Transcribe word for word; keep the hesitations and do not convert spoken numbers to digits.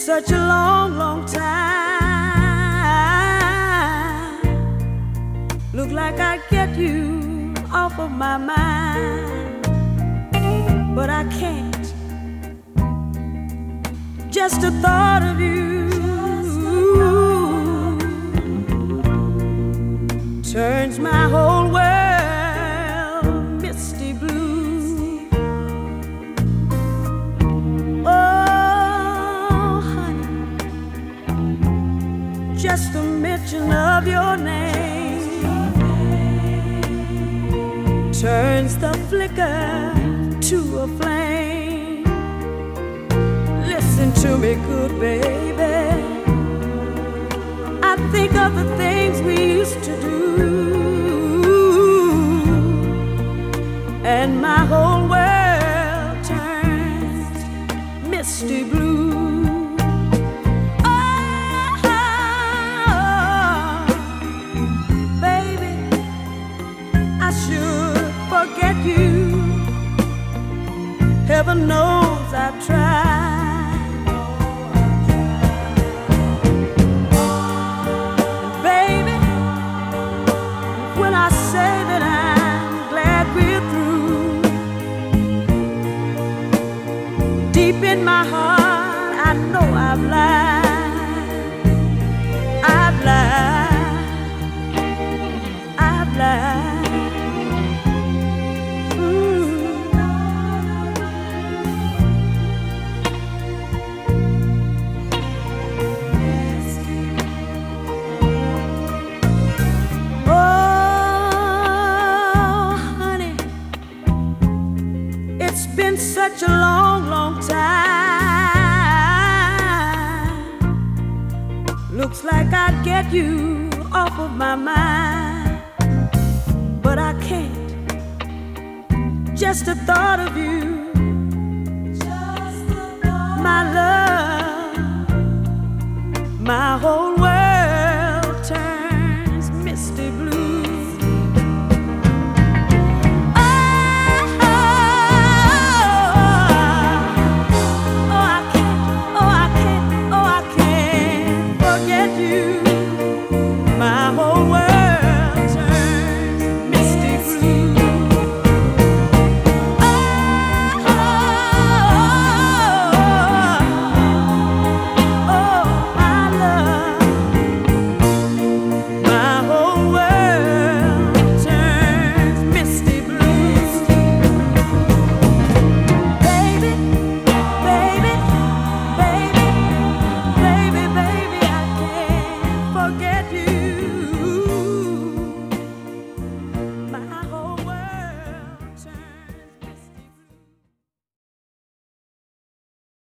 such a long, long time. Look like I'd get you off of my mind, but I can't. Just the thought of you turns my whole world misty blue. Oh, honey, just the mention of your name turns the flicker to a flame. Listen to me, good baby. I think of the things we used to do, and my whole world turns misty blue. Oh, baby, I should forget you. Heaven knows I've tried. I say that I'm glad we're through. Deep in my heart, I know I've lied. I've lied. I've lied. Mm. It's been such a long, long time. Looks like I'd get you off of my mind, but I can't. Just the thought of you, my love, my whole